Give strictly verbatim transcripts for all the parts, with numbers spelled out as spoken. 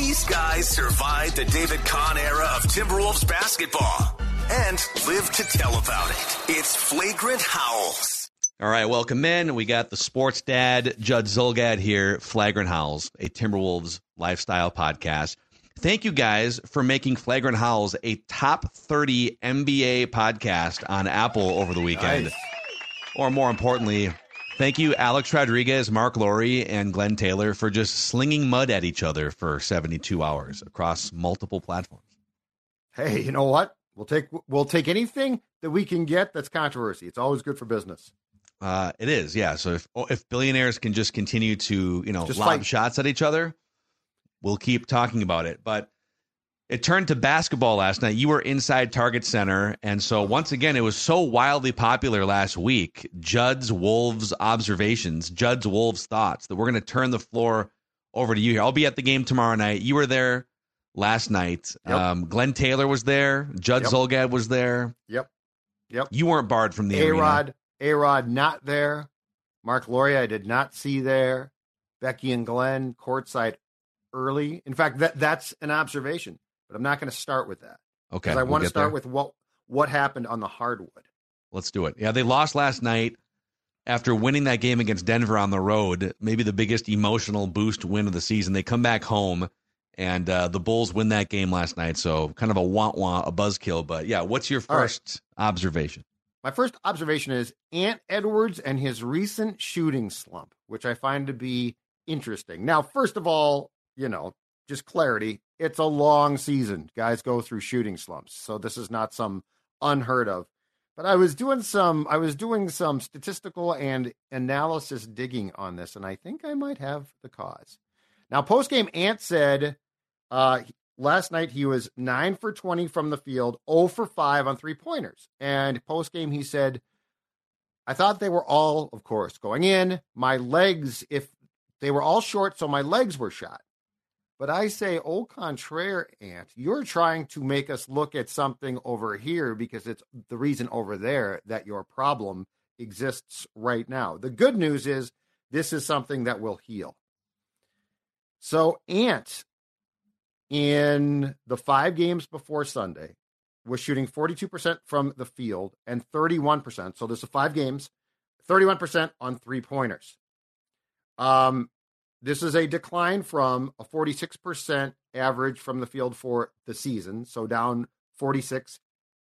These guys survived the David Kahn era of Timberwolves basketball and live to tell about it. It's Flagrant Howls. All right, welcome in. We got the sports dad, Judd Zulgad here, Flagrant Howls, a Timberwolves lifestyle podcast. Thank you guys for making Flagrant Howls a top thirty N B A podcast on Apple over the weekend. Nice. Or more importantly, thank you, Alex Rodriguez, Mark Laurie, and Glenn Taylor for just slinging mud at each other for seventy-two hours across multiple platforms. Hey, you know what? We'll take we'll take anything that we can get that's controversy. It's always good for business. Uh, it is, yeah. So if if billionaires can just continue to, you know, just lob fight. shots at each other, we'll keep talking about it. But it turned to basketball last night. You were inside Target Center, and so once again, it was so wildly popular last week. Judd's Wolves observations, Judd's Wolves thoughts, that we're going to turn the floor over to you here. I'll be at the game tomorrow night. You were there last night. Yep. Um, Glenn Taylor was there. Judd Yep. Zulgad was there. Yep. Yep. You weren't barred from the A-Rod, arena. A-Rod not there. Mark Laurie I did not see there. Becky and Glenn courtside early. In fact, that that's an observation, but I'm not going to start with that. Okay. Because I we'll want to get start there. with what what happened on the hardwood. Let's do it. Yeah, they lost last night after winning that game against Denver on the road, maybe the biggest emotional boost win of the season. They come back home, and uh, the Bulls win that game last night, so kind of a wah-wah, a buzzkill. But, yeah, what's your first right. observation? My first observation is Ant Edwards and his recent shooting slump, which I find to be interesting. Now, first of all, you know, just clarity, it's a long season. Guys go through shooting slumps, so this is not some unheard of. But I was doing some I was doing some statistical and analysis digging on this, and I think I might have the cause. Now, postgame, Ant said uh, last night he was nine for twenty from the field, zero for five on three-pointers. And postgame he said, I thought they were all, of course, going in. My legs, if they were all short, so my legs were shot. But I say, au contraire, Ant, you're trying to make us look at something over here because it's the reason over there that your problem exists right now. The good news is this is something that will heal. So Ant, in the five games before Sunday, was shooting forty-two percent from the field and thirty-one percent. So this is five games, thirty-one percent on three-pointers. Um, This is a decline from a forty-six percent average from the field for the season, so down forty-six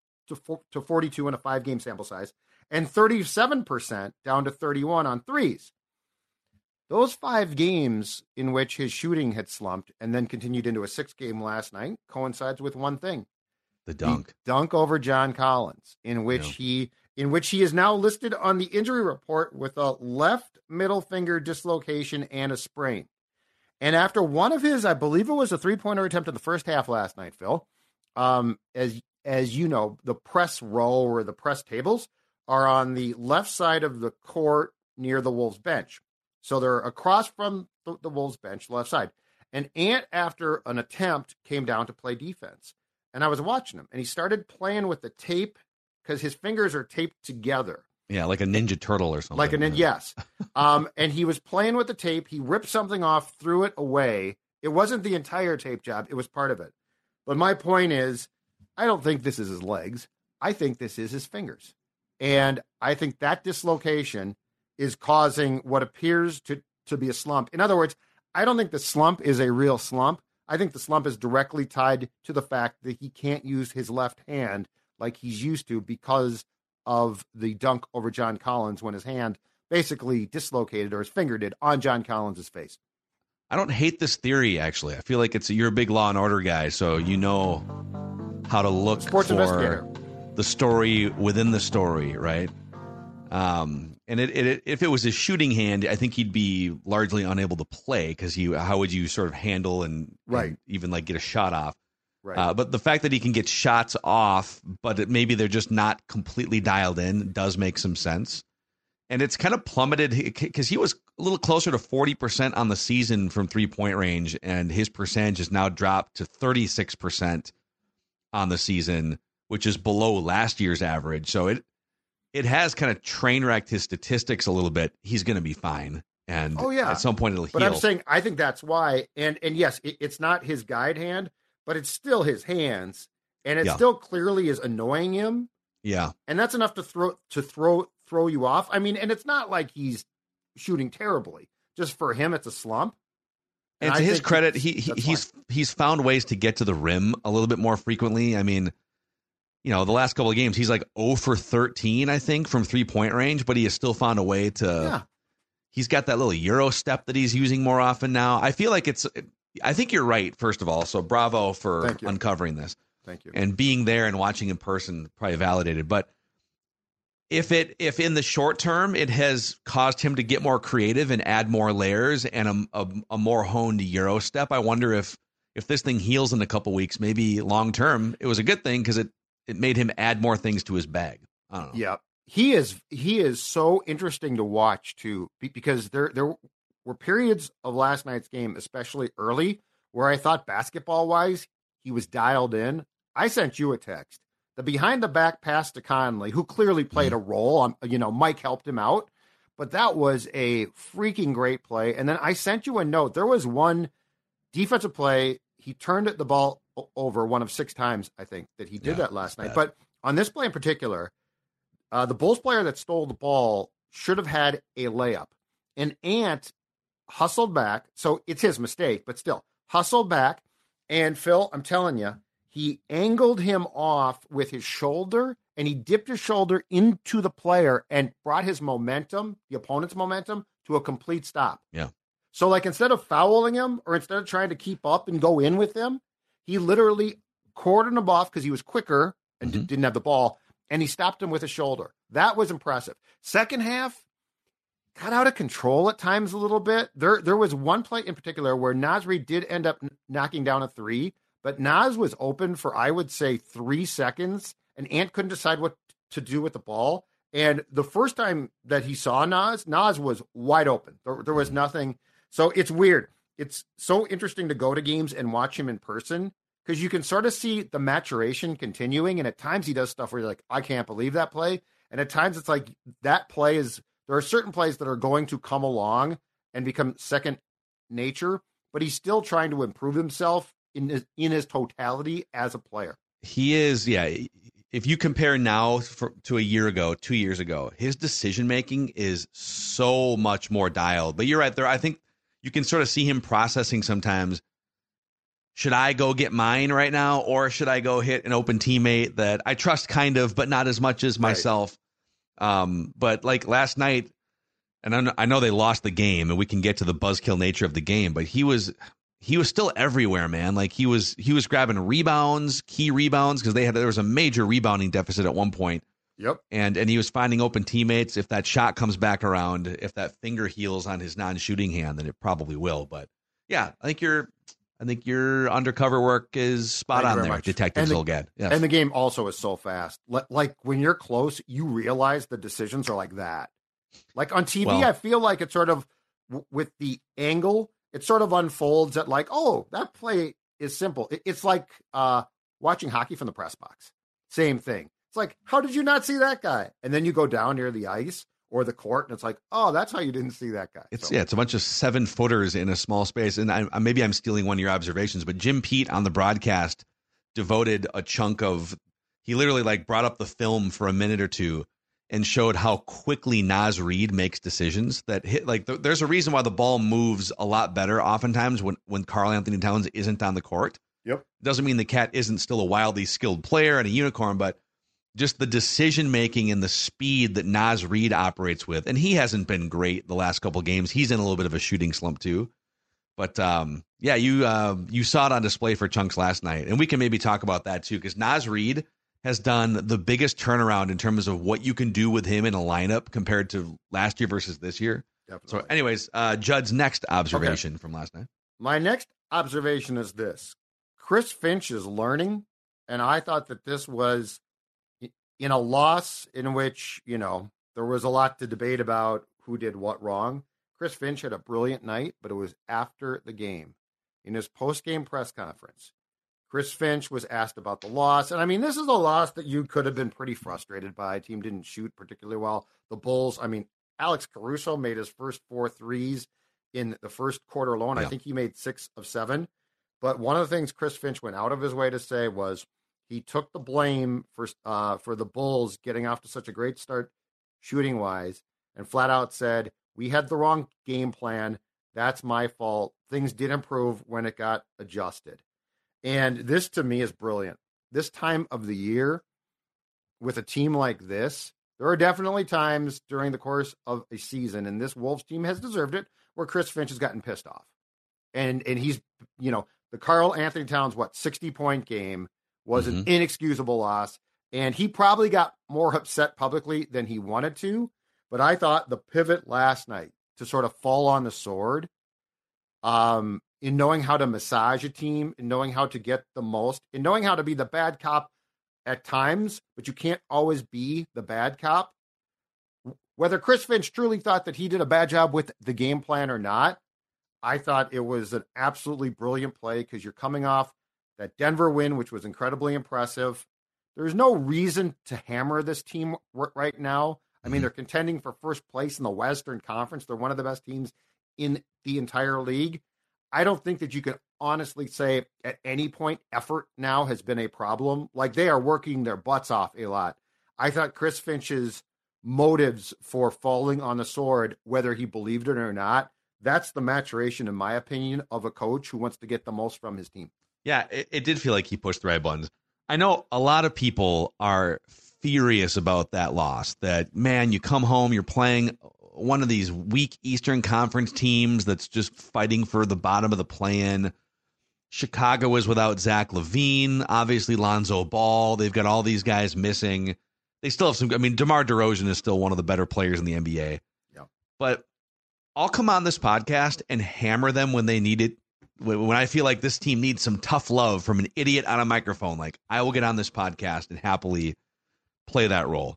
to forty-two in a five-game sample size, and thirty-seven percent down to thirty-one on threes. Those five games in which his shooting had slumped and then continued into a six-game last night coincides with one thing. The dunk. The dunk over John Collins, in which yeah. he in which he is now listed on the injury report with a left middle finger dislocation and a sprain. And after one of his, I believe it was a three-pointer attempt in the first half last night, Phil, um, as as you know, the press row or the press tables are on the left side of the court near the Wolves bench. So they're across from the, the Wolves bench, left side. And Ant, after an attempt, came down to play defense. And I was watching him, and he started playing with the tape because his fingers are taped together. Yeah, like a Ninja Turtle or something. Like a ninja, yes. um, and he was playing with the tape. He ripped something off, threw it away. It wasn't the entire tape job. It was part of it. But my point is, I don't think this is his legs. I think this is his fingers. And I think that dislocation is causing what appears to, to be a slump. In other words, I don't think the slump is a real slump. I think the slump is directly tied to the fact that he can't use his left hand like he's used to because of the dunk over John Collins when his hand basically dislocated, or his finger did, on John Collins' face. I don't hate this theory, actually. I feel like it's you're a big Law and Order guy, so you know how to look Sports for investigator. The story within the story, right? Um, and it, it, if it was his shooting hand, I think he'd be largely unable to play because he, how would you sort of handle and, right. and even like get a shot off? Right. Uh, but the fact that he can get shots off, but it, maybe they're just not completely dialed in, does make some sense. And it's kind of plummeted because he was a little closer to forty percent on the season from three-point range, and his percentage has now dropped to thirty-six percent on the season, which is below last year's average. So it it has kind of train wrecked his statistics a little bit. He's going to be fine. And oh, yeah. at some point it'll but heal. I'm saying I think that's why. And and yes, it, it's not his guide hand, but it's still his hands, and it Yeah. still clearly is annoying him. Yeah. And that's enough to throw to throw throw you off. I mean, and it's not like he's shooting terribly. Just for him, it's a slump. And, And to I his think credit, it's- he, he that's he's he's found ways to get to the rim a little bit more frequently. I mean, you know, the last couple of games, he's like zero for thirteen, I think, from three-point range, but he has still found a way to Yeah. He's got that little Euro step that he's using more often now. I feel like it's I think you're right, first of all. So bravo for Thank you. uncovering this. Thank you. And being there and watching in person probably validated. But if it if in the short term it has caused him to get more creative and add more layers and a, a, a more honed Euro step, I wonder if if this thing heals in a couple weeks, maybe long term, it was a good thing because it it made him add more things to his bag. I don't know. Yeah. He is he is so interesting to watch too, be- because there there were periods of last night's game, especially early, where I thought basketball wise he was dialed in. I sent you a text. The behind the back pass to Conley, who clearly played a role. On, you know, Mike helped him out, but that was a freaking great play. And then I sent you a note. There was one defensive play. He turned the ball o- over one of six times, I think, that he did Yeah, that last night. bad. But on this play in particular, uh, the Bulls player that stole the ball should have had a layup. And Ant hustled back. So it's his mistake, but still hustled back. And Phil, I'm telling you, he angled him off with his shoulder, and he dipped his shoulder into the player and brought his momentum, the opponent's momentum, to a complete stop. Yeah. So, like, instead of fouling him or instead of trying to keep up and go in with him, he literally cordoned him off because he was quicker and Mhm. d- didn't have the ball, and he stopped him with his shoulder. That was impressive. Second half, got out of control at times a little bit. There, there was one play in particular where Naz Reid did end up n- knocking down a three, but Naz was open for, I would say, three seconds, and Ant couldn't decide what to do with the ball. And the first time that he saw Naz, Naz was wide open. There, there was nothing. So it's weird. It's so interesting to go to games and watch him in person because you can sort of see the maturation continuing. And at times he does stuff where you're like, I can't believe that play. And at times it's like that play is, there are certain plays that are going to come along and become second nature, but he's still trying to improve himself in his, in his totality as a player. He is, yeah. If you compare now for, to a year ago, two years ago, his decision making is so much more dialed. But you're right there. I think you can sort of see him processing sometimes. Should I go get mine right now, or should I go hit an open teammate that I trust kind of, but not as much as myself? Right. Um, but like last night, and I know, I know they lost the game, and we can get to the buzzkill nature of the game, but he was he was still everywhere, man. Like he was he was grabbing rebounds, key rebounds, because they had there was a major rebounding deficit at one point. Yep. And and he was finding open teammates. If that shot comes back around, if that finger heals on his non-shooting hand, then it probably will. But yeah, I think your I think your undercover work is spot Thank you on very there, much. Detective And the- Zolgad. Yes. And the game also is so fast. Li- Like when you're close, you realize the decisions are like that. Like on T V, Well- I feel like it's sort of w- with the angle, it sort of unfolds at like, oh, that play is simple. It- It's like uh, watching hockey from the press box. Same thing. It's like, how did you not see that guy? And then you go down near the ice or the court, and it's like, oh, that's how you didn't see that guy. It's So- yeah, it's a bunch of seven footers in a small space, and I, I- maybe I'm stealing one of your observations, but Jim Pete on the broadcast devoted a chunk of he literally like brought up the film for a minute or two and showed how quickly Naz Reid makes decisions that hit like th- there's a reason why the ball moves a lot better oftentimes when when Karl Anthony Towns isn't on the court. Yep. Doesn't mean the cat isn't still a wildly skilled player and a unicorn, but just the decision making and the speed that Naz Reid operates with, and he hasn't been great the last couple games. He's in a little bit of a shooting slump too. But um, yeah, you uh, you saw it on display for chunks last night, and we can maybe talk about that too, because Naz Reid has done the biggest turnaround in terms of what you can do with him in a lineup compared to last year versus this year. Definitely. So, anyways, uh, Judd's next observation Okay. from last night. My next observation is this. Chris Finch is learning, and I thought that this was in a loss in which, you know, there was a lot to debate about who did what wrong. Chris Finch had a brilliant night, but it was after the game. In his post-game press conference, Chris Finch was asked about the loss. And, I mean, this is a loss that you could have been pretty frustrated by. Team didn't shoot particularly well. The Bulls, I mean, Alex Caruso made his first four threes in the first quarter alone. Yeah. I think he made six of seven. But one of the things Chris Finch went out of his way to say was he took the blame for uh, for the Bulls getting off to such a great start shooting wise, and flat out said, we had the wrong game plan. That's my fault. Things did improve when it got adjusted. And this to me is brilliant. This time of the year with a team like this, there are definitely times during the course of a season, and this Wolves team has deserved it, where Chris Finch has gotten pissed off. And and he's, you know, the Karl Anthony Towns, what, sixty-point game was mm-hmm. an inexcusable loss. And he probably got more upset publicly than he wanted to. But I thought the pivot last night to sort of fall on the sword, um, in knowing how to massage a team, in knowing how to get the most, in knowing how to be the bad cop at times, but you can't always be the bad cop. Whether Chris Finch truly thought that he did a bad job with the game plan or not, I thought it was an absolutely brilliant play because you're coming off that Denver win, which was incredibly impressive. There's no reason to hammer this team right now. I mean, they're contending for first place in the Western Conference. They're one of the best teams in the entire league. I don't think that you can honestly say at any point effort now has been a problem. Like, they are working their butts off a lot. I thought Chris Finch's motives for falling on the sword, whether he believed it or not, that's the maturation, in my opinion, of a coach who wants to get the most from his team. Yeah, it, it did feel like he pushed the right buttons. I know a lot of people are furious about that loss, that, man, you come home, you're playing one of these weak Eastern Conference teams that's just fighting for the bottom of the play-in. Chicago is without Zach LaVine, obviously Lonzo Ball. They've got all these guys missing. They still have some, I mean, DeMar DeRozan is still one of the better players in the N B A. Yeah. But I'll come on this podcast and hammer them when they need it. When I feel like this team needs some tough love from an idiot on a microphone, like, I will get on this podcast and happily play that role.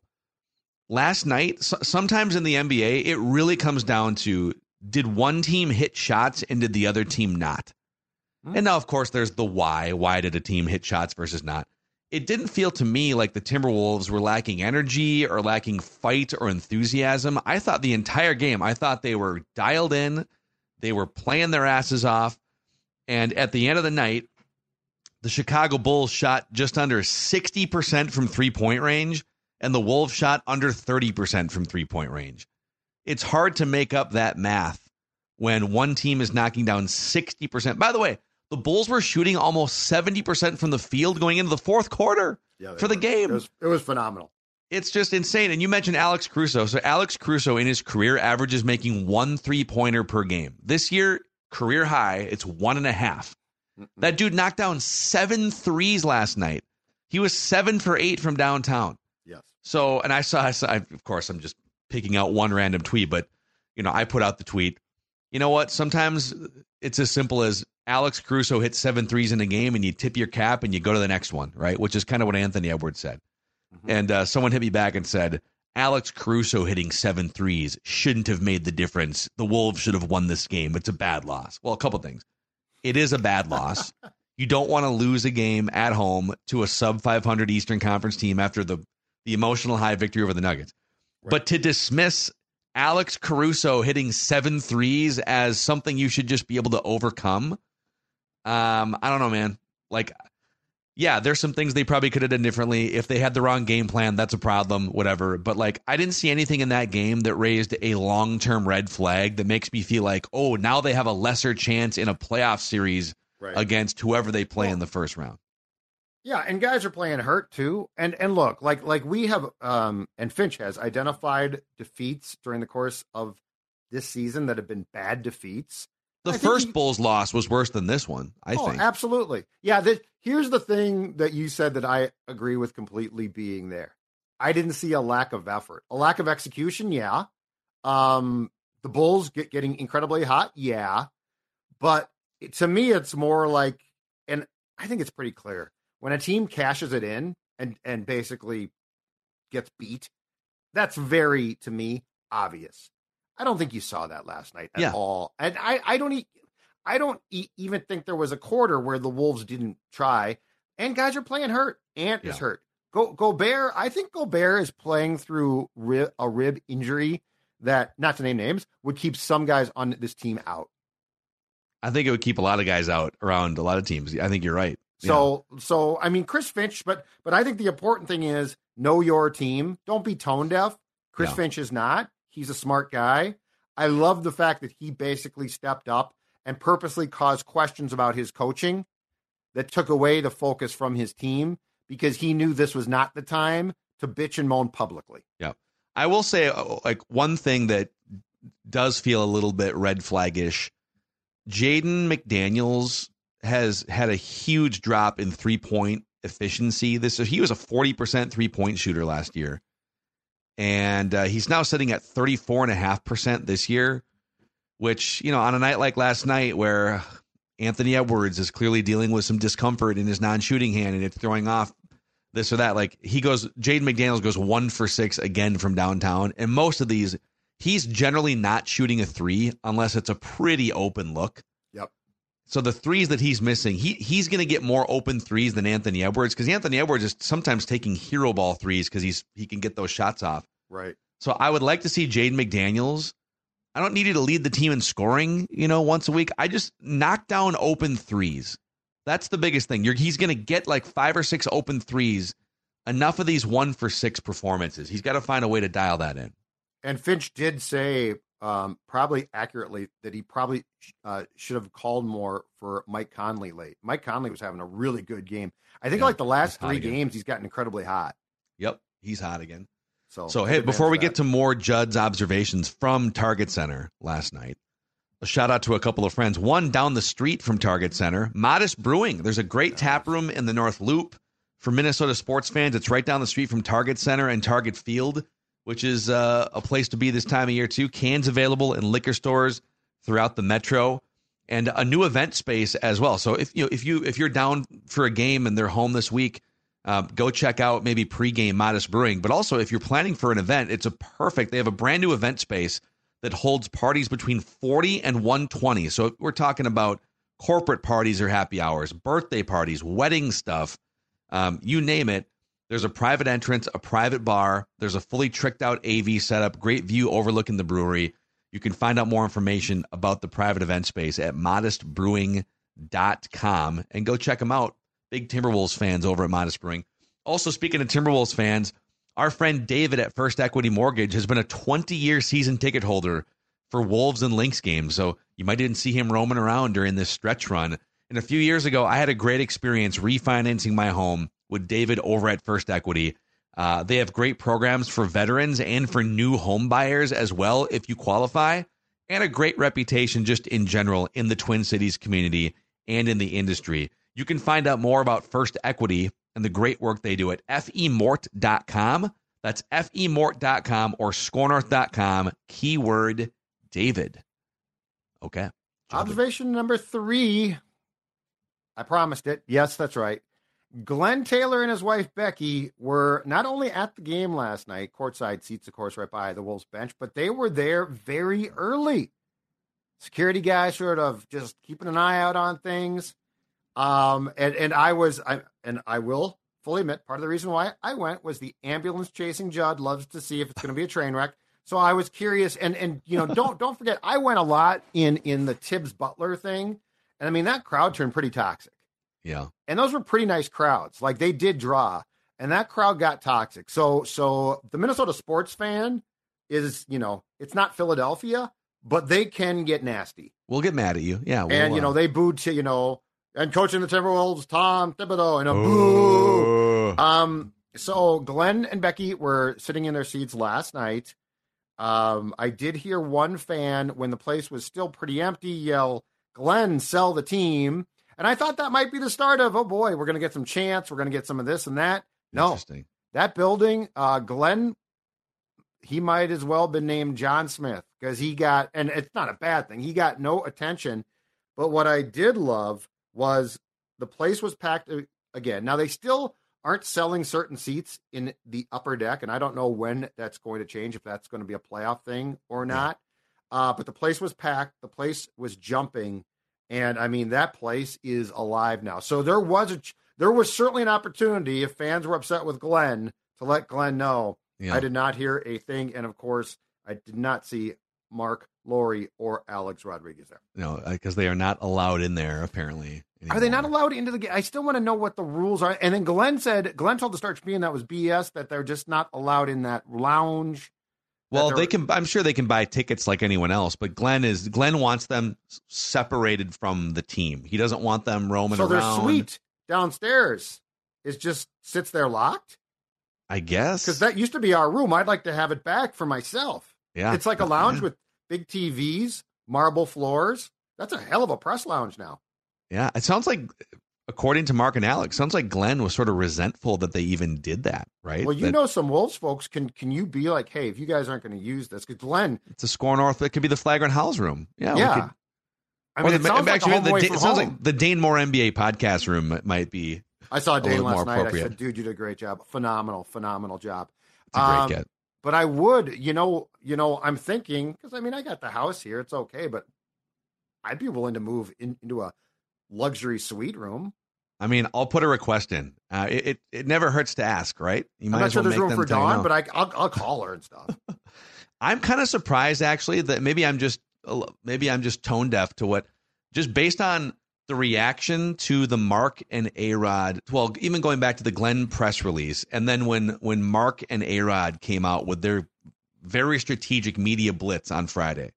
Last night, sometimes in the N B A, it really comes down to, did one team hit shots and did the other team not? Mm-hmm. And now, of course, there's the why. Why did a team hit shots versus not? It didn't feel to me like the Timberwolves were lacking energy or lacking fight or enthusiasm. I thought the entire game, I thought they were dialed in. They were playing their asses off. And at the end of the night, the Chicago Bulls shot just under sixty percent from three-point range, and the Wolves shot under thirty percent from three-point range. It's hard to make up that math when one team is knocking down sixty percent. By the way, the Bulls were shooting almost seventy percent from the field going into the fourth quarter yeah, for the were. game. It was, it was phenomenal. It's just insane. And you mentioned Alex Caruso. So Alex Caruso in his career averages making one three-pointer per game. This year, career high, it's one and a half. Mm-mm. That dude knocked down seven threes last night. He was seven for eight from downtown. Yes. So, and I saw, I saw, of course, I'm just picking out one random tweet, but, you know, I put out the tweet. You know what? Sometimes it's as simple as Alex Caruso hit seven threes in a game and you tip your cap and you go to the next one, right? Which is kind of what Anthony Edwards said. Mm-hmm. And uh, someone hit me back and said, Alex Caruso hitting seven threes shouldn't have made the difference. The Wolves should have won this game. It's a bad loss. Well, a couple things. It is a bad loss. You don't want to lose a game at home to a sub five hundred Eastern Conference team after the, the emotional high victory over the Nuggets. Right. But to dismiss Alex Caruso hitting seven threes as something you should just be able to overcome, um, I don't know, man. Like, yeah, there's some things they probably could have done differently. If they had the wrong game plan, that's a problem, whatever. But, like, I didn't see anything in that game that raised a long-term red flag that makes me feel like, oh, now they have a lesser chance in a playoff series right. against whoever they play well, in the first round. Yeah, and guys are playing hurt, too. And and look, like like we have, um, and Finch has identified defeats during the course of this season that have been bad defeats. The I first he, Bulls loss was worse than this one, I oh, think. Absolutely. Yeah, the, here's the thing that you said that I agree with completely being there. I didn't see a lack of effort. A lack of execution, yeah. Um, the Bulls get getting incredibly hot, yeah. But it, to me, it's more like, and I think it's pretty clear, when a team cashes it in and, and basically gets beat, that's very, to me, obvious. I don't think you saw that last night at yeah. all. And I, I don't e- I don't e- even think there was a quarter where the Wolves didn't try. And guys are playing hurt. Ant yeah. is hurt. Go Gobert, I think Gobert is playing through rib, a rib injury that, not to name names, would keep some guys on this team out. I think it would keep a lot of guys out around a lot of teams. I think you're right. So, yeah. so I mean, Chris Finch, but but I think the important thing is know your team. Don't be tone deaf. Chris yeah. Finch is not. He's a smart guy. I love the fact that he basically stepped up and purposely caused questions about his coaching that took away the focus from his team because he knew this was not the time to bitch and moan publicly. Yeah. I will say, like, one thing that does feel a little bit red flaggish. Jaden McDaniels has had a huge drop in three-point efficiency. This he was a forty percent three-point shooter last year, and uh, he's now sitting at thirty-four point five percent this year, which, you know, on a night like last night where Anthony Edwards is clearly dealing with some discomfort in his non-shooting hand and it's throwing off this or that, like he goes, Jaden McDaniels goes one for six again from downtown, and most of these, he's generally not shooting a three unless it's a pretty open look. Yep. So the threes that he's missing, he he's going to get more open threes than Anthony Edwards because Anthony Edwards is sometimes taking hero ball threes because he's he can get those shots off. Right. So I would like to see Jaden McDaniels. I don't need you to lead the team in scoring, you know, once a week. I just knock down open threes. That's the biggest thing. You're, he's going to get like five or six open threes. Enough of these one for six performances. He's got to find a way to dial that in. And Finch did say, um, probably accurately, that he probably uh, should have called more for Mike Conley late. Mike Conley was having a really good game. I think yeah, like the last three again. games, he's gotten incredibly hot. Yep, he's hot again. So, so hey, before we get to more Judd's observations from Target Center last night, a shout out to a couple of friends. One down the street from Target Center, Modest Brewing. There's a great tap room in the North Loop for Minnesota sports fans. It's right down the street from Target Center and Target Field, which is uh, a place to be this time of year too. Cans available in liquor stores throughout the metro, and a new event space as well. So if you know, if you if you're down for a game and they're home this week, uh, go check out maybe pregame Modest Brewing. But also if you're planning for an event, it's a perfect. They have a brand new event space that holds parties between forty and one twenty. So we're talking about corporate parties or happy hours, birthday parties, wedding stuff, um, you name it. There's a private entrance, a private bar. There's a fully tricked out A V setup, great view overlooking the brewery. You can find out more information about the private event space at modest brewing dot com and go check them out. Big Timberwolves fans over at Modest Brewing. Also, speaking of Timberwolves fans, our friend David at First Equity Mortgage has been a twenty-year season ticket holder for Wolves and Lynx games, so you might even see him roaming around during this stretch run. And a few years ago, I had a great experience refinancing my home with David over at First Equity. Uh, they have great programs for veterans and for new home buyers as well, if you qualify, and a great reputation just in general in the Twin Cities community and in the industry. You can find out more about First Equity and the great work they do at F E mort dot com. That's F E mort dot com or score north dot com, keyword David. Okay. Observation number three. I promised it. Yes, that's right. Glenn Taylor and his wife, Becky, were not only at the game last night, courtside seats, of course, right by the Wolves bench, but they were there very early. Security guys sort of just keeping an eye out on things. Um, and, and I was, I, and I will fully admit, part of the reason why I went was the ambulance chasing Judd loves to see if it's going to be a train wreck. So I was curious, and, and, you know, don't, don't forget, I went a lot in, in the Tibbs Butler thing. And I mean, that crowd turned pretty toxic. Yeah. And those were pretty nice crowds. Like, they did draw, and that crowd got toxic. So, so the Minnesota sports fan is, you know, it's not Philadelphia, but they can get nasty. We'll get mad at you. Yeah. We'll, and, you know, they booed to, you know, and coaching the Timberwolves, Tom Thibodeau, and a boo. Um, so Glenn and Becky were sitting in their seats last night. Um, I did hear one fan, when the place was still pretty empty, yell, "Glenn, sell the team." And I thought that might be the start of, oh boy, we're going to get some chants. We're going to get some of this and that. No, that building, uh, Glenn, he might as well have been named John Smith because he got, and it's not a bad thing, he got no attention. But what I did love was the place was packed again. Now, they still aren't selling certain seats in the upper deck, and I don't know when that's going to change, if that's going to be a playoff thing or not. Yeah. Uh, but the place was packed. The place was jumping. And, I mean, that place is alive now. So there was a, there was certainly an opportunity, if fans were upset with Glenn, to let Glenn know. Yeah. I did not hear a thing. And, of course, I did not see Mark Lowry or Alex Rodriguez there. No, because they are not allowed in there, apparently. Anymore. Are they not allowed into the game? I still want to know what the rules are. And then Glenn said, Glenn told the Star Tribune that was B S, that they're just not allowed in that lounge. Well, they can. I'm sure they can buy tickets like anyone else, but Glenn is Glenn wants them separated from the team. He doesn't want them roaming so around. So their suite downstairs is just sits there locked? I guess. Because that used to be our room. I'd like to have it back for myself. Yeah. It's like a lounge yeah. with big T Vs, marble floors. That's a hell of a press lounge now. Yeah. It sounds like, according to Mark and Alex, sounds like Glenn was sort of resentful that they even did that, right? Well, you that, know some Wolves folks. Can can you be like, hey, if you guys aren't going to use this, because Glenn... It's a Score North. It could be the Flagrant Howls room. Yeah. Yeah. Could, I mean, it the, sounds actually, like a home away the, from it sounds home. like the Dane Moore N B A podcast room might be I saw Dane last night. I said, dude, you did a great job. Phenomenal, phenomenal job. It's a great um, get. But I would, you know, you know, I'm thinking, because I mean, I got the house here. It's okay, but I'd be willing to move in, into a luxury suite room. I mean, I'll put a request in. Uh, it, it it never hurts to ask, right? You I'm might not as sure well there's make room them for tell you Dawn, no. but I, I'll, I'll call her and stuff. I'm kind of surprised, actually, that maybe I'm just maybe I'm just tone deaf to what, just based on the reaction to the Mark and A-Rod. Well, even going back to the Glenn press release, and then when when Mark and A-Rod came out with their very strategic media blitz on Friday,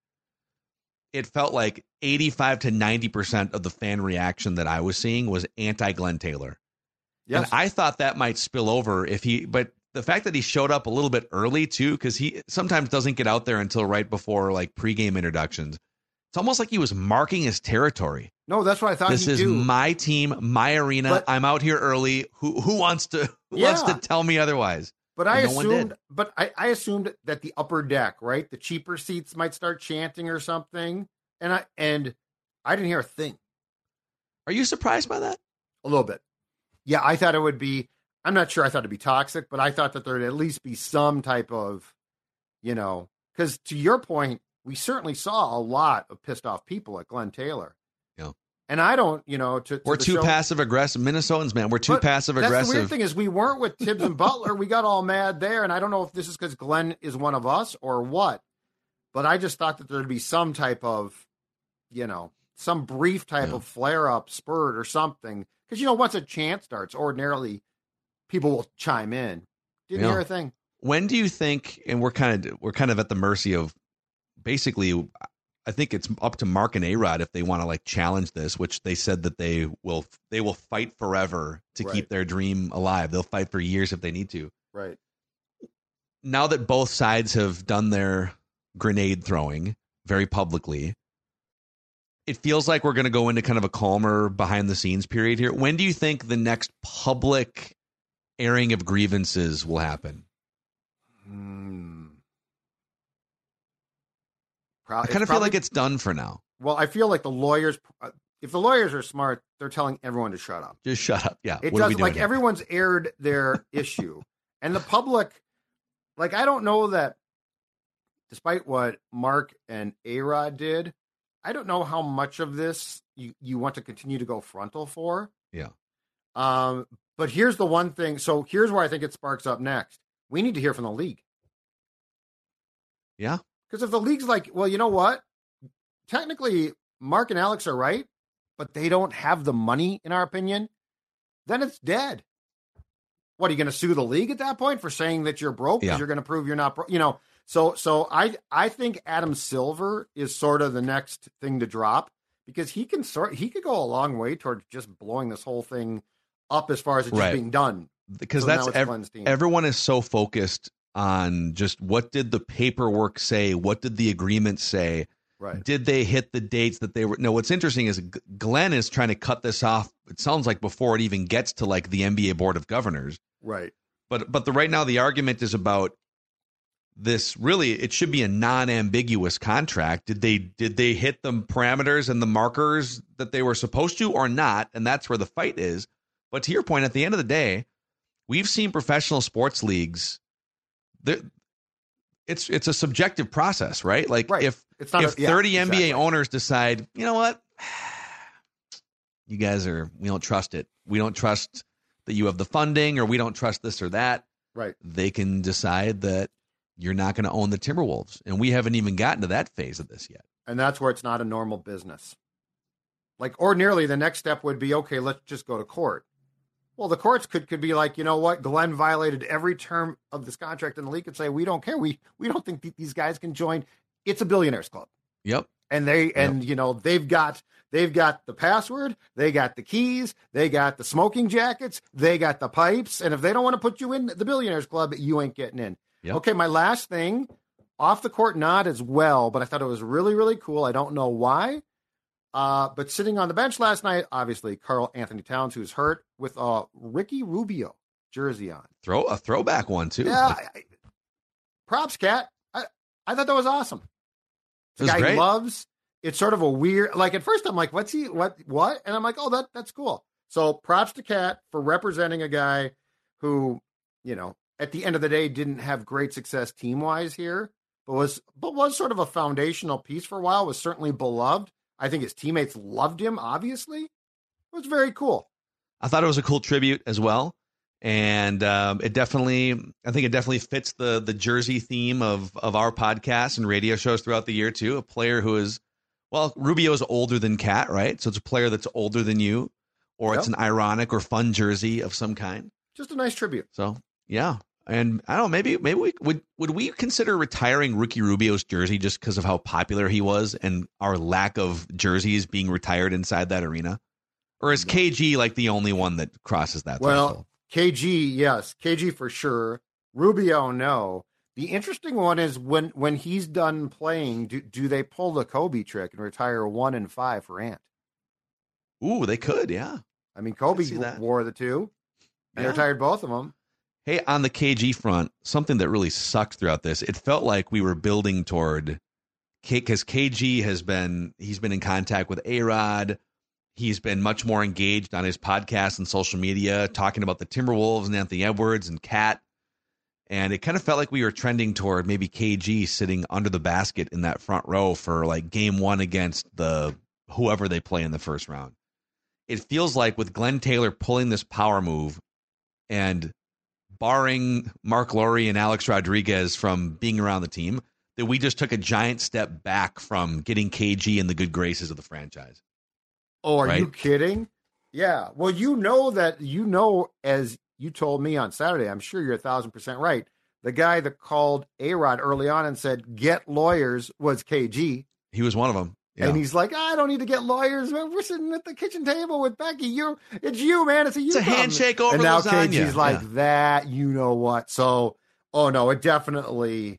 it felt like eighty-five to ninety percent of the fan reaction that I was seeing was anti-Glenn Taylor. Yes. And I thought that might spill over if he, but the fact that he showed up a little bit early too, because he sometimes doesn't get out there until right before like pregame introductions. It's almost like he was marking his territory. No, that's what I thought. This he'd is do. my team, my arena. But, I'm out here early. Who who wants to who Yeah. wants to tell me otherwise? But I And no one assumed, did. but I, I assumed that the upper deck, right, the cheaper seats might start chanting or something, and I and I didn't hear a thing. Are you surprised by that? A little bit. Yeah, I thought it would be. I'm not sure I thought it'd be toxic, but I thought that there'd at least be some type of, you know, because to your point, we certainly saw a lot of pissed off people at Glenn Taylor. Yeah. And I don't, you know, to, to We're the too show, passive aggressive. Minnesotans, man, we're too but passive That's aggressive. the weird thing is we weren't with Tibbs and Butler. We got all mad there, and I don't know if this is because Glenn is one of us or what, but I just thought that there'd be some type of, you know, some brief type Yeah. of flare-up, spurt or something. Because, you know, once a chant starts, ordinarily people will chime in. Didn't Yeah. hear a thing. When do you think, and we're kind of we're kind of at the mercy of, basically, I think it's up to Mark and A-Rod if they want to like challenge this, which they said that they will they will fight forever to Right. keep their dream alive. They'll fight for years if they need to. Right. Now that both sides have done their grenade throwing very publicly, it feels like we're going to go into kind of a calmer behind the scenes period here. When do you think the next public airing of grievances will happen? Hmm. I Pro- kind it's of feel probably- like it's done for now. Well, I feel like the lawyers, if the lawyers are smart, they're telling everyone to shut up. Just shut up. Yeah. It what are we does doing like here? everyone's aired their issue, and the public, like I don't know that. Despite what Mark and A-Rod did, I don't know how much of this you, you want to continue to go frontal for. Yeah. Um, but here's the one thing. So here's where I think it sparks up next. We need to hear from the league. Yeah. Because if the league's like, well, you know what? Technically, Mark and Alex are right, but they don't have the money, in our opinion, then it's dead. What, are you going to sue the league at that point for saying that you're broke because Yeah. you're going to prove you're not broke? You know, so so I I think Adam Silver is sort of the next thing to drop because he can sort he could go a long way towards just blowing this whole thing up as far as it just Right. being done. Because So now that's it's ev- Glenn's team. everyone is so focused on just what did the paperwork say? What did the agreement say? Right. Did they hit the dates that they were? No, what's interesting is G- Glenn is trying to cut this off. It sounds like before it even gets to like the N B A Board of Governors. Right. But but the right now the argument is about this. Really, it should be a non-ambiguous contract. Did they did they hit the parameters and the markers that they were supposed to or not? And that's where the fight is. But to your point, at the end of the day, we've seen professional sports leagues. There, it's it's a subjective process, right? Like Right. if It's not if a- yeah, thirty N B A exactly. owners decide, you know what, you guys are, we don't trust it. We don't trust that you have the funding, or we don't trust this or that. Right. They can decide that you're not going to own the Timberwolves. And we haven't even gotten to that phase of this yet. And that's where it's not a normal business. Like ordinarily, the next step would be, okay, let's just go to court. Well, the courts could, could be like, you know what? Glenn violated every term of this contract, and the league could say, we don't care. We we don't think th- these guys can join. It's a billionaires club. Yep. And they, yep. and you know, they've got, they've got the password, they got the keys, they got the smoking jackets, they got the pipes. And if they don't want to put you in the billionaires club, you ain't getting in. Yep. Okay. My last thing, off the court, not as well, but I thought it was really, really cool. I don't know why. Uh, but sitting on the bench last night, obviously, Karl Anthony Towns, who's hurt, with a Ricky Rubio jersey on. Throw a throwback one, too. Yeah. I, I, props, Cat. I, I thought that was awesome. The guy great. he loves. It's sort of a weird, like at first I'm like, what's he, what, what? And I'm like, oh, that that's cool. So props to Cat for representing a guy who, you know, at the end of the day didn't have great success team-wise here, but was, but was sort of a foundational piece for a while, was certainly beloved. I think his teammates loved him, obviously. It was very cool. I thought it was a cool tribute as well. And um, it definitely, I think it definitely fits the the jersey theme of, of our podcasts and radio shows throughout the year, too. A player who is, well, Rubio is older than Cat, right? So it's a player that's older than you, or yep. it's an ironic or fun jersey of some kind. Just a nice tribute. So, yeah. And I don't know, maybe maybe we would would we consider retiring Ricky Rubio's jersey just because of how popular he was and our lack of jerseys being retired inside that arena? Or is K G like the only one that crosses that well, threshold? K G, yes. K G for sure. Rubio, no. The interesting one is when when he's done playing, do, do they pull the Kobe trick and retire one and five for Ant? Ooh, they could, yeah. I mean, Kobe wore the two. And yeah. retired both of them. Hey, on the K G front, something that really sucked throughout this, it felt like we were building toward, because K G has been, he's been in contact with A-Rod. He's been much more engaged on his podcast and social media, talking about the Timberwolves and Anthony Edwards and Cat. And it kind of felt like we were trending toward maybe K G sitting under the basket in that front row for like game one against the whoever they play in the first round. It feels like with Glenn Taylor pulling this power move and barring Mark Lowry and Alex Rodriguez from being around the team, that we just took a giant step back from getting K G in the good graces of the franchise. Oh, are right? you kidding? Yeah. Well, you know that, you know, as you told me on Saturday, I'm sure you're a thousand percent right. The guy that called A-Rod early on and said, get lawyers, was K G. He was one of them. Yeah. And he's like, I don't need to get lawyers. We're sitting at the kitchen table with Becky. You, it's you, man. It's a you. It's a problem. handshake over and now lasagna. K G's like yeah. that. You know what? So, oh no, it definitely.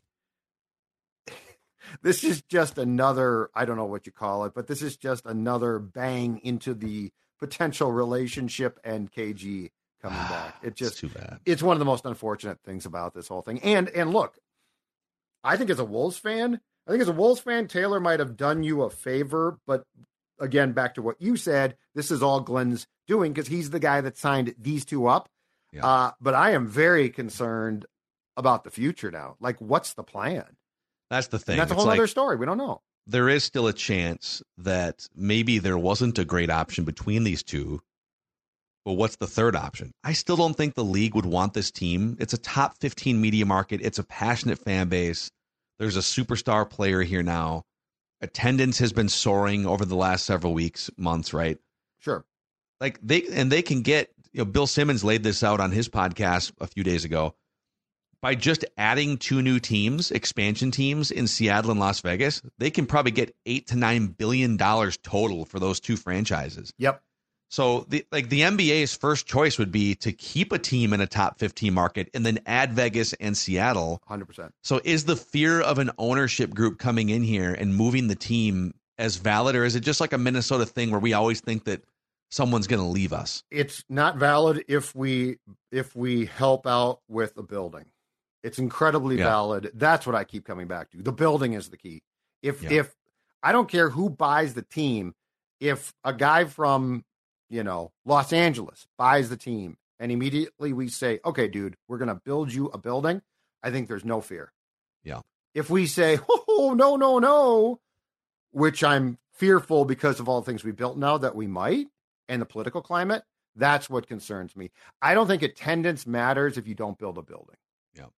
This is just another. I don't know what you call it, but this is just another bang into the potential relationship and K G coming back. It just it's too bad. It's one of the most unfortunate things about this whole thing. And and look, I think as a Wolves fan. I think as a Wolves fan, Taylor might have done you a favor, but again, back to what you said, this is all Glenn's doing because he's the guy that signed these two up. Yeah. Uh, but I am very concerned about the future now. Like, what's the plan? That's the thing. And that's a it's whole like, other story. We don't know. There is still a chance that maybe there wasn't a great option between these two. But what's the third option? I still don't think the league would want this team. It's a top fifteen media market. It's a passionate fan base. There's a superstar player here now. Attendance has been soaring over the last several weeks, months, right? Sure. Like they and they can get, you know, Bill Simmons laid this out on his podcast a few days ago. By just adding two new teams, expansion teams in Seattle and Las Vegas, they can probably get eight to nine billion dollars total for those two franchises. Yep. So the like the N B A's first choice would be to keep a team in a top fifteen market and then add Vegas and Seattle. one hundred percent. So is the fear of an ownership group coming in here and moving the team as valid, or is it just like a Minnesota thing where we always think that someone's going to leave us? It's not valid if we if we help out with a building. It's incredibly yeah. valid. That's what I keep coming back to. The building is the key. If yeah. if I don't care who buys the team, if a guy from you know, Los Angeles buys the team and immediately we say, okay, dude, we're going to build you a building. I think there's no fear. Yeah. If we say, oh, no, no, no, which I'm fearful because of all the things we built now that we might and the political climate, that's what concerns me. I don't think attendance matters if you don't build a building. Yeah.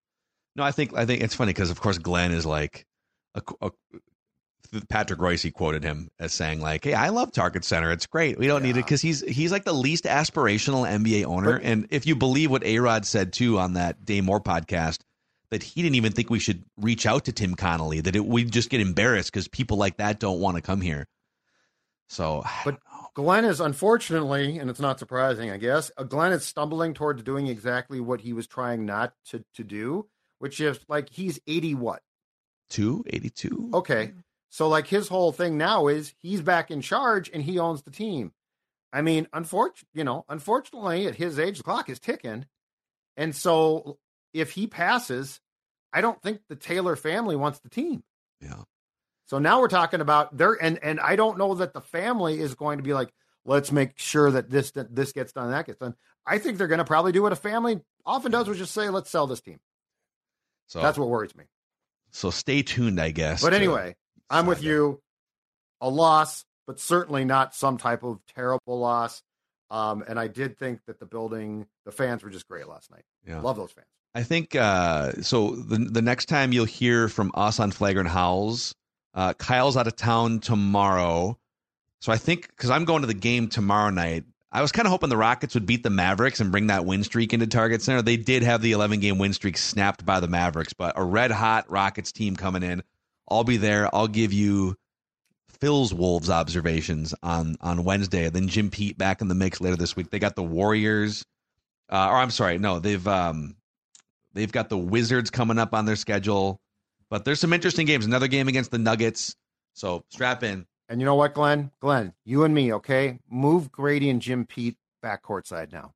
No, I think I think it's funny because of course Glenn is like a, a Patrick Royce quoted him as saying like, "Hey, I love Target Center. It's great. We don't yeah. need it," because he's he's like the least aspirational N B A owner. But, and if you believe what A-Rod said too on that Dave Moore podcast, that he didn't even think we should reach out to Tim Connolly, that it, we'd just get embarrassed because people like that don't want to come here. So, but Glenn is unfortunately, and it's not surprising, I guess, Glenn is stumbling towards doing exactly what he was trying not to, to do, which is like he's eighty what? Two, eighty-two. Okay. So like his whole thing now is he's back in charge and he owns the team. I mean, unfortunately, you know, unfortunately at his age, the clock is ticking. And so if he passes, I don't think the Taylor family wants the team. Yeah. So now we're talking about there, and and I don't know that the family is going to be like, let's make sure that this that this gets done, that gets done. I think they're going to probably do what a family often does, which is just say, let's sell this team. So that's what worries me. So stay tuned, I guess. But anyway, I'm with you. A loss, but certainly not some type of terrible loss. Um, and I did think that the building, the fans were just great last night. Yeah. Love those fans. I think uh, so. The the next time you'll hear from us on Flagrant Howls, uh, Kyle's out of town tomorrow. So I think because I'm going to the game tomorrow night, I was kind of hoping the Rockets would beat the Mavericks and bring that win streak into Target Center. They did have the eleven game win streak snapped by the Mavericks, but a red hot Rockets team coming in. I'll be there. I'll give you Phil's Wolves observations on, on Wednesday. Then Jim Pete back in the mix later this week. They got the Warriors. Uh, or I'm sorry, no, they've um, they've got the Wizards coming up on their schedule. But there's some interesting games. Another game against the Nuggets. So strap in. And you know what, Glenn? Glenn, you and me, okay? Move Grady and Jim Pete back courtside now.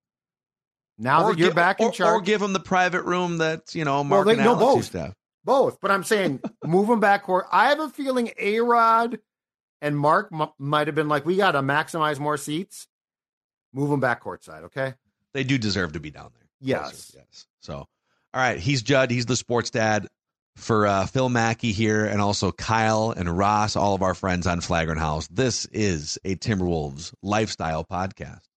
Now or that you're give, back in or, charge. Or give them the private room that, you know, Mark well, they, and no, Alex both. used to have. Both. But I'm saying move them back court. I have a feeling A-Rod and Mark m- might have been like, we got to maximize more seats. Move them back courtside, okay? They do deserve to be down there. Yes. Closer, yes. So, all right. He's Judd. He's the sports dad. For uh, Phil Mackey here and also Kyle and Ross, all of our friends on Flagrant Howls, this is a Timberwolves lifestyle podcast.